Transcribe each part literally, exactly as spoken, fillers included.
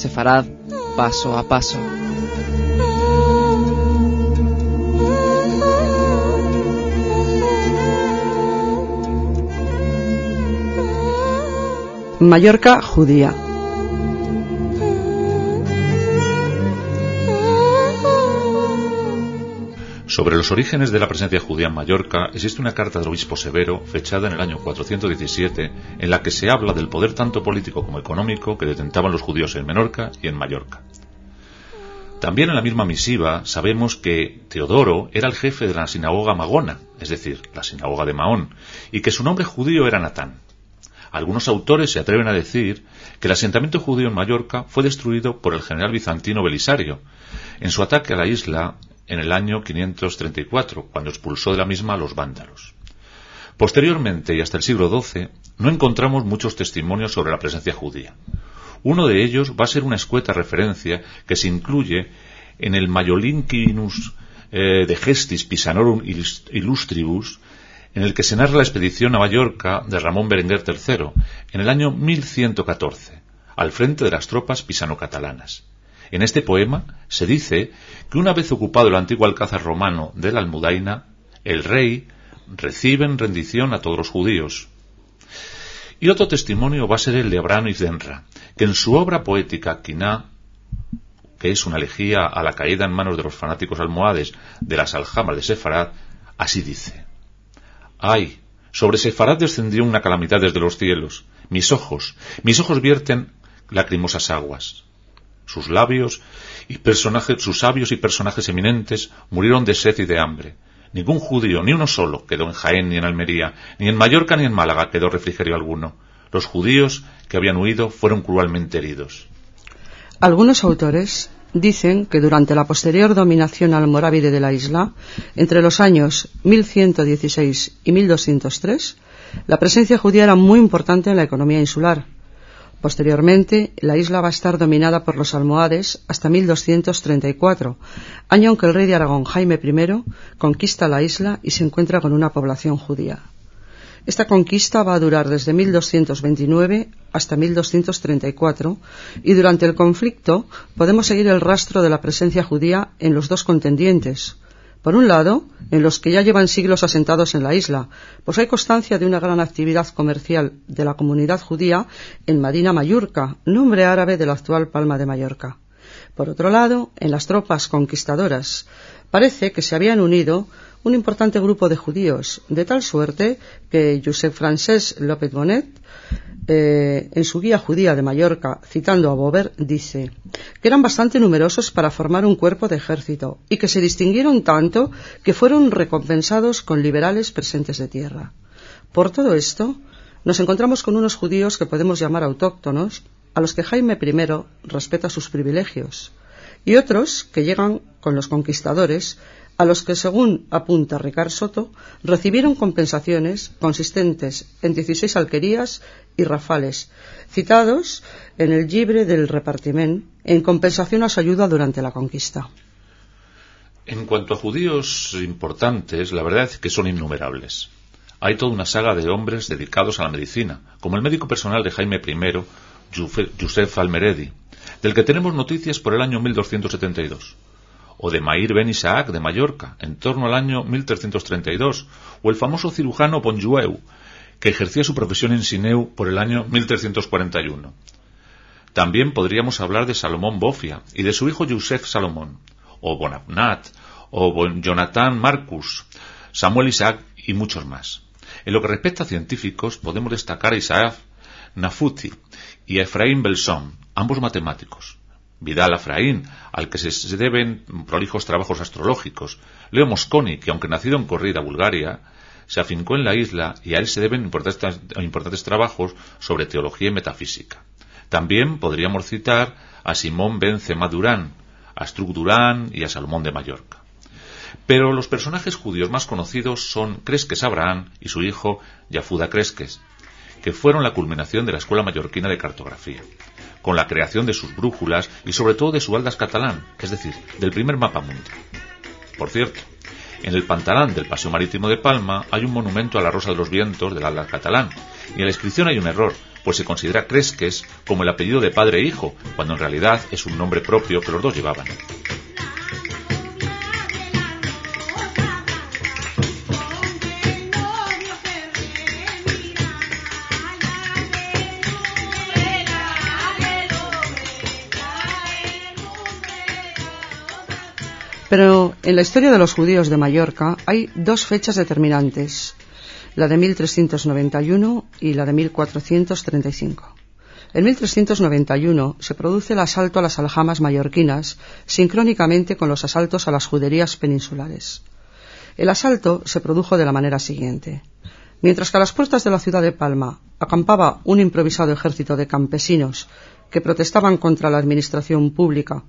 sefarad paso a paso. Mallorca judía. Sobre los orígenes de la presencia judía en Mallorca existe una carta del obispo Severo, fechada en el año cuatrocientos diecisiete, en la que se habla del poder tanto político como económico que detentaban los judíos en Menorca y en Mallorca. También en la misma misiva sabemos que Teodoro era el jefe de la sinagoga magona, es decir, la sinagoga de Mahón, y que su nombre judío era Natán. Algunos autores se atreven a decir que el asentamiento judío en Mallorca fue destruido por el general bizantino Belisario en su ataque a la isla en el año quinientos treinta y cuatro, cuando expulsó de la misma a los vándalos. Posteriormente, y hasta el siglo doce, no encontramos muchos testimonios sobre la presencia judía. Uno de ellos va a ser una escueta referencia que se incluye en el Maiolincus eh, de Gestis Pisanorum Illustribus, en el que se narra la expedición a Mallorca de Ramón Berenguer tercero, en el año mil ciento catorce, al frente de las tropas pisano-catalanas. En este poema se dice que una vez ocupado el antiguo alcázar romano de la Almudaina, el rey recibe en rendición a todos los judíos. Y otro testimonio va a ser el de Abraham Izenra, que en su obra poética Quiná, que es una elegía a la caída en manos de los fanáticos almohades de las aljamas de Sefarad, así dice: ¡ay! Sobre Sefarad descendió una calamidad desde los cielos. Mis ojos, mis ojos vierten lacrimosas aguas. Sus labios y personajes, sus sabios y personajes eminentes murieron de sed y de hambre. Ningún judío, ni uno solo, quedó en Jaén ni en Almería, ni en Mallorca ni en Málaga quedó refrigerio alguno. Los judíos que habían huido fueron cruelmente heridos. Algunos autores dicen que durante la posterior dominación almorávide de la isla, entre los años mil ciento dieciséis y mil doscientos tres, la presencia judía era muy importante en la economía insular. Posteriormente, la isla va a estar dominada por los almohades hasta mil doscientos treinta y cuatro, año en que el rey de Aragón, Jaime primero, conquista la isla y se encuentra con una población judía. Esta conquista va a durar desde mil doscientos veintinueve hasta mil doscientos treinta y cuatro, y durante el conflicto podemos seguir el rastro de la presencia judía en los dos contendientes. Por un lado, en los que ya llevan siglos asentados en la isla, pues hay constancia de una gran actividad comercial de la comunidad judía en Madina Mallorca, nombre árabe de la actual Palma de Mallorca. Por otro lado, en las tropas conquistadoras, parece que se habían unido un importante grupo de judíos, de tal suerte que Josep Francesc López Bonet, eh, en su guía judía de Mallorca, citando a Bover, dice que eran bastante numerosos para formar un cuerpo de ejército y que se distinguieron tanto que fueron recompensados con liberales presentes de tierra. Por todo esto, nos encontramos con unos judíos que podemos llamar autóctonos, a los que Jaime primero respeta sus privilegios, y otros que llegan con los conquistadores, a los que, según apunta Ricard Soto, recibieron compensaciones consistentes en dieciséis alquerías y rafales, citados en el llibre del repartiment, en compensación a su ayuda durante la conquista. En cuanto a judíos importantes, la verdad es que son innumerables. Hay toda una saga de hombres dedicados a la medicina, como el médico personal de Jaime primero, Josef Almeredi, del que tenemos noticias por el año mil doscientos setenta y dos. O de Mair ben Isaac de Mallorca, en torno al año mil trescientos treinta y dos, o el famoso cirujano Bonjueu, que ejercía su profesión en Sineu por el año mil trescientos cuarenta y uno. También podríamos hablar de Salomón Bofia y de su hijo Yusef Salomón, o Bonapnat, o bon Jonathan Marcus, Samuel Isaac y muchos más. En lo que respecta a científicos, podemos destacar a Isaac Nafuti y a Efraín Belson, ambos matemáticos. Vidal Afraín, al que se deben prolijos trabajos astrológicos. Leo Mosconi, que aunque nacido en Corrida, Bulgaria, se afincó en la isla y a él se deben importantes, importantes trabajos sobre teología y metafísica. También podríamos citar a Simón ben Cema Durán, a Struc Durán y a Salomón de Mallorca. Pero los personajes judíos más conocidos son Cresques Abraham y su hijo Yafuda Cresques, que fueron la culminación de la Escuela Mallorquina de Cartografía, con la creación de sus brújulas y sobre todo de su Aldas Catalán, es decir, del primer mapa mundi. Por cierto, en el pantalán del Paseo Marítimo de Palma hay un monumento a la Rosa de los Vientos del Aldas Catalán, y en la inscripción hay un error, pues se considera Cresques como el apellido de padre e hijo, cuando en realidad es un nombre propio que los dos llevaban. Pero en la historia de los judíos de Mallorca hay dos fechas determinantes, la de mil trescientos noventa y uno y la de mil cuatrocientos treinta y cinco. En mil trescientos noventa y uno se produce el asalto a las aljamas mallorquinas, sincrónicamente con los asaltos a las juderías peninsulares. El asalto se produjo de la manera siguiente. Mientras que a las puertas de la ciudad de Palma acampaba un improvisado ejército de campesinos que protestaban contra la administración pública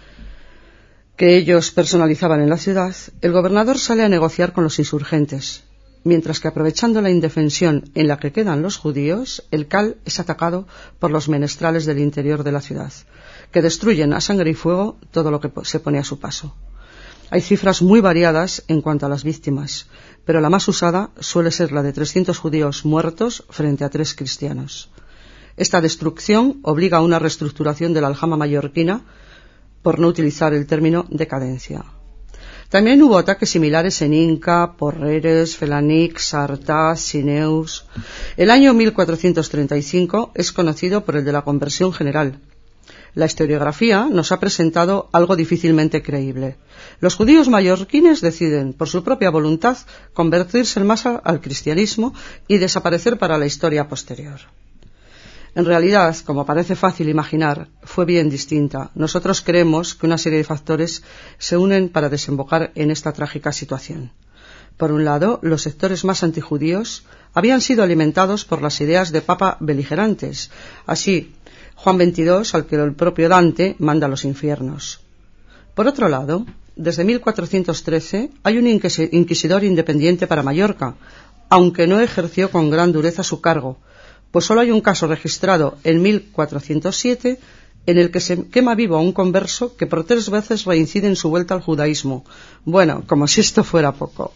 que ellos personalizaban en la ciudad, el gobernador sale a negociar con los insurgentes, mientras que, aprovechando la indefensión en la que quedan los judíos, el Cal es atacado por los menestrales del interior de la ciudad, que destruyen a sangre y fuego todo lo que se pone a su paso. Hay cifras muy variadas en cuanto a las víctimas, pero la más usada suele ser la de trescientos judíos muertos frente a tres cristianos. Esta destrucción obliga a una reestructuración de la aljama mallorquina, por no utilizar el término decadencia. También hubo ataques similares en Inca, Porreres, Felanich, Sartá, Sineus. El año mil cuatrocientos treinta y cinco es conocido por el de la conversión general. La historiografía nos ha presentado algo difícilmente creíble. Los judíos mallorquines deciden, por su propia voluntad, convertirse en masa al cristianismo y desaparecer para la historia posterior. En realidad, como parece fácil imaginar, fue bien distinta. Nosotros creemos que una serie de factores se unen para desembocar en esta trágica situación. Por un lado, los sectores más antijudíos habían sido alimentados por las ideas de papa beligerantes. Así, Juan veintidós, al que el propio Dante manda a los infiernos. Por otro lado, desde mil cuatrocientos trece hay un inquisidor independiente para Mallorca, aunque no ejerció con gran dureza su cargo, pues solo hay un caso registrado en mil cuatrocientos siete en el que se quema vivo a un converso que por tres veces reincide en su vuelta al judaísmo. Bueno, como si esto fuera poco.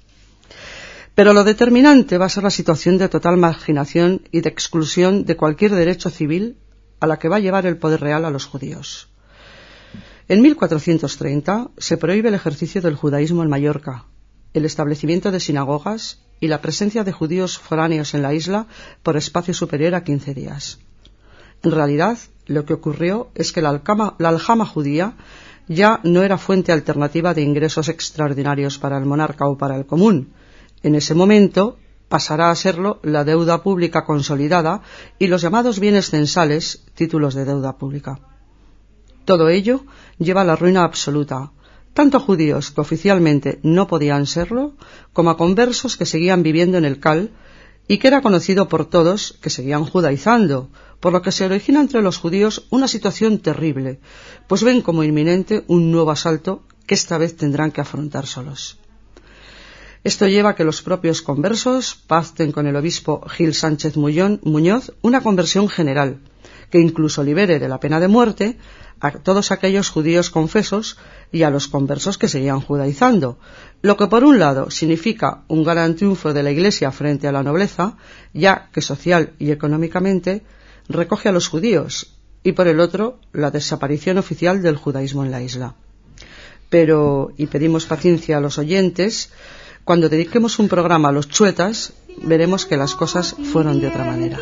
Pero lo determinante va a ser la situación de total marginación y de exclusión de cualquier derecho civil a la que va a llevar el poder real a los judíos. En mil cuatrocientos treinta se prohíbe el ejercicio del judaísmo en Mallorca, el establecimiento de sinagogas y la presencia de judíos foráneos en la isla por espacio superior a quince días. En realidad, lo que ocurrió es que la aljama, la aljama judía ya no era fuente alternativa de ingresos extraordinarios para el monarca o para el común. En ese momento pasará a serlo la deuda pública consolidada y los llamados bienes censales, títulos de deuda pública. Todo ello lleva a la ruina absoluta, tanto a judíos que oficialmente no podían serlo, como a conversos que seguían viviendo en el Cal y que era conocido por todos que seguían judaizando, por lo que se origina entre los judíos una situación terrible, pues ven como inminente un nuevo asalto que esta vez tendrán que afrontar solos. Esto lleva a que los propios conversos pacten con el obispo Gil Sánchez Muñoz una conversión general, que incluso libere de la pena de muerte a todos aquellos judíos confesos y a los conversos que seguían judaizando, lo que por un lado significa un gran triunfo de la Iglesia frente a la nobleza, ya que social y económicamente recoge a los judíos, y por el otro la desaparición oficial del judaísmo en la isla. Pero, y pedimos paciencia a los oyentes, cuando dediquemos un programa a los chuetas, veremos que las cosas fueron de otra manera.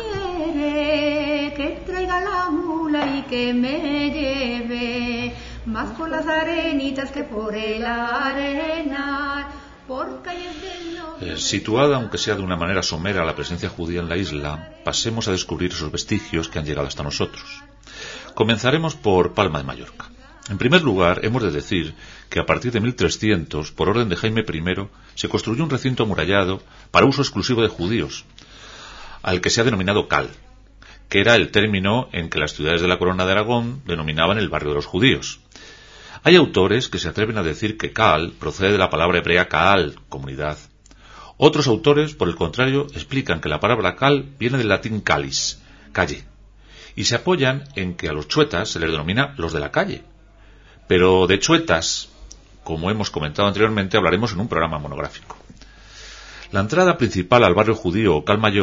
Que me lleve más por las arenitas que por el arenal, por calles del norte. Eh, situada, aunque sea de una manera somera, la presencia judía en la isla, pasemos a descubrir esos vestigios que han llegado hasta nosotros. Comenzaremos por Palma de Mallorca. En primer lugar, hemos de decir que a partir de mil trescientos, por orden de Jaime primero, se construyó un recinto amurallado para uso exclusivo de judíos, al que se ha denominado Cal, que era el término en que las ciudades de la Corona de Aragón denominaban el barrio de los judíos. Hay autores que se atreven a decir que Cal procede de la palabra hebrea Kaal, comunidad. Otros autores, por el contrario, explican que la palabra Cal viene del latín calis, calle, y se apoyan en que a los chuetas se les denomina los de la calle. Pero de chuetas, como hemos comentado anteriormente, hablaremos en un programa monográfico. La entrada principal al barrio judío o Cal Mayor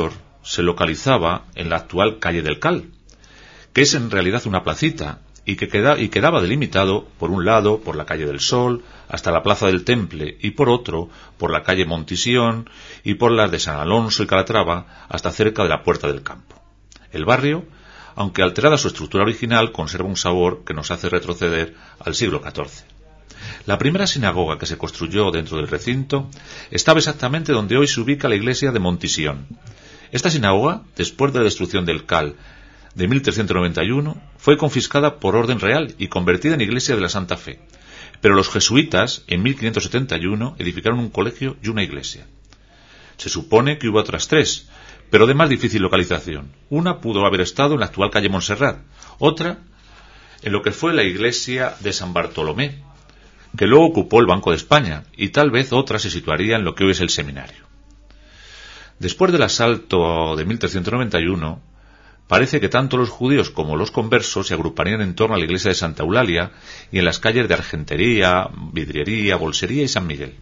se localizaba en la actual calle del Cal, que es en realidad una placita y que queda, y quedaba delimitado por un lado por la calle del Sol hasta la plaza del Temple y por otro por la calle Montisión y por las de San Alonso y Calatrava hasta cerca de la Puerta del Campo. El barrio, aunque alterada su estructura original, conserva un sabor que nos hace retroceder al siglo catorce. La primera sinagoga que se construyó dentro del recinto estaba exactamente donde hoy se ubica la iglesia de Montisión. Esta sinagoga, después de la destrucción del Cal de mil trescientos noventa y uno, fue confiscada por orden real y convertida en iglesia de la Santa Fe. Pero los jesuitas, en mil quinientos setenta y uno, edificaron un colegio y una iglesia. Se supone que hubo otras tres, pero de más difícil localización. Una pudo haber estado en la actual calle Montserrat, otra en lo que fue la iglesia de San Bartolomé, que luego ocupó el Banco de España, y tal vez otra se situaría en lo que hoy es el seminario. Después del asalto de mil trescientos noventa y uno, parece que tanto los judíos como los conversos se agruparían en torno a la iglesia de Santa Eulalia y en las calles de Argentería, Vidriería, Bolsería y San Miguel.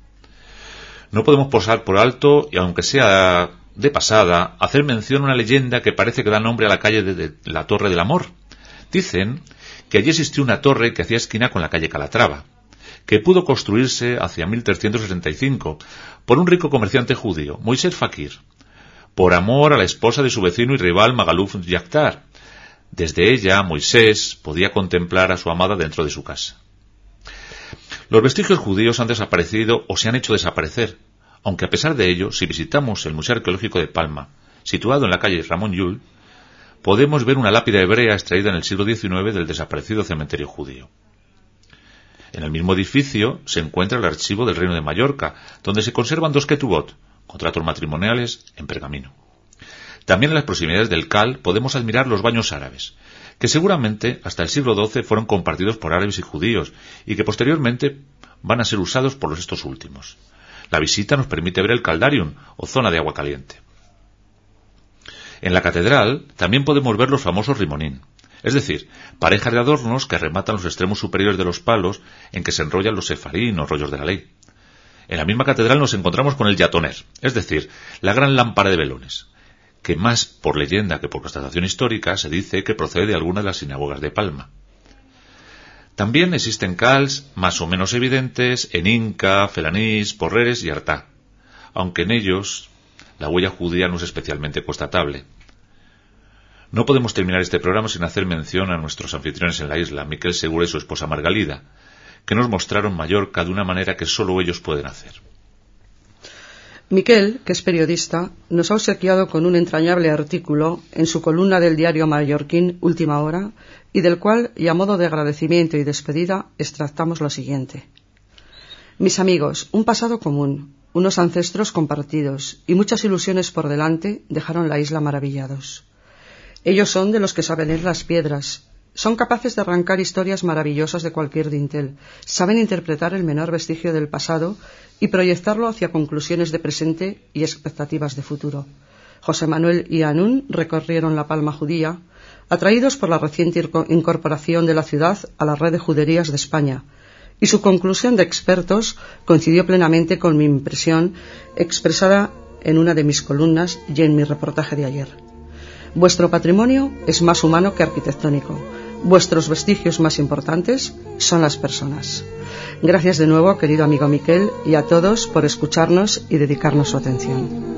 No podemos pasar por alto, y aunque sea de pasada, hacer mención a una leyenda que parece que da nombre a la calle de, de la Torre del Amor. Dicen que allí existió una torre que hacía esquina con la calle Calatrava, que pudo construirse hacia mil trescientos sesenta y cinco por un rico comerciante judío, Moisés Fakir, por amor a la esposa de su vecino y rival Magaluf Yakhtar. Desde ella, Moisés podía contemplar a su amada dentro de su casa. Los vestigios judíos han desaparecido o se han hecho desaparecer, aunque a pesar de ello, si visitamos el Museo Arqueológico de Palma, situado en la calle Ramón Llull, podemos ver una lápida hebrea extraída en el siglo diecinueve del desaparecido cementerio judío. En el mismo edificio se encuentra el archivo del Reino de Mallorca, donde se conservan dos ketubot, contratos matrimoniales en pergamino. También en las proximidades del Cal podemos admirar los baños árabes, que seguramente hasta el siglo doce fueron compartidos por árabes y judíos, y que posteriormente van a ser usados por los estos últimos. La visita nos permite ver el Caldarium, o zona de agua caliente. En la catedral también podemos ver los famosos rimonín, es decir, parejas de adornos que rematan los extremos superiores de los palos en que se enrollan los sefarín o rollos de la ley. En la misma catedral nos encontramos con el yatoner, es decir, la gran lámpara de velones, que más por leyenda que por constatación histórica se dice que procede de alguna de las sinagogas de Palma. También existen cals más o menos evidentes en Inca, Felanís, Porreres y Artà, aunque en ellos la huella judía no es especialmente constatable. No podemos terminar este programa sin hacer mención a nuestros anfitriones en la isla, Miquel Segura y su esposa Margalida, que nos mostraron Mallorca de una manera que solo ellos pueden hacer. Miquel, que es periodista, nos ha obsequiado con un entrañable artículo en su columna del diario mallorquín Última Hora, y del cual, y a modo de agradecimiento y despedida, extractamos lo siguiente. Mis amigos, un pasado común, unos ancestros compartidos y muchas ilusiones por delante dejaron la isla maravillados. Ellos son de los que saben leer las piedras, son capaces de arrancar historias maravillosas de cualquier dintel, saben interpretar el menor vestigio del pasado y proyectarlo hacia conclusiones de presente y expectativas de futuro. José Manuel y Anún recorrieron la Palma judía, atraídos por la reciente incorporación de la ciudad a la red de juderías de España, y su conclusión de expertos coincidió plenamente con mi impresión expresada en una de mis columnas y en mi reportaje de ayer. Vuestro patrimonio es más humano que arquitectónico. Vuestros vestigios más importantes son las personas. Gracias de nuevo, querido amigo Miquel, y a todos por escucharnos y dedicarnos su atención.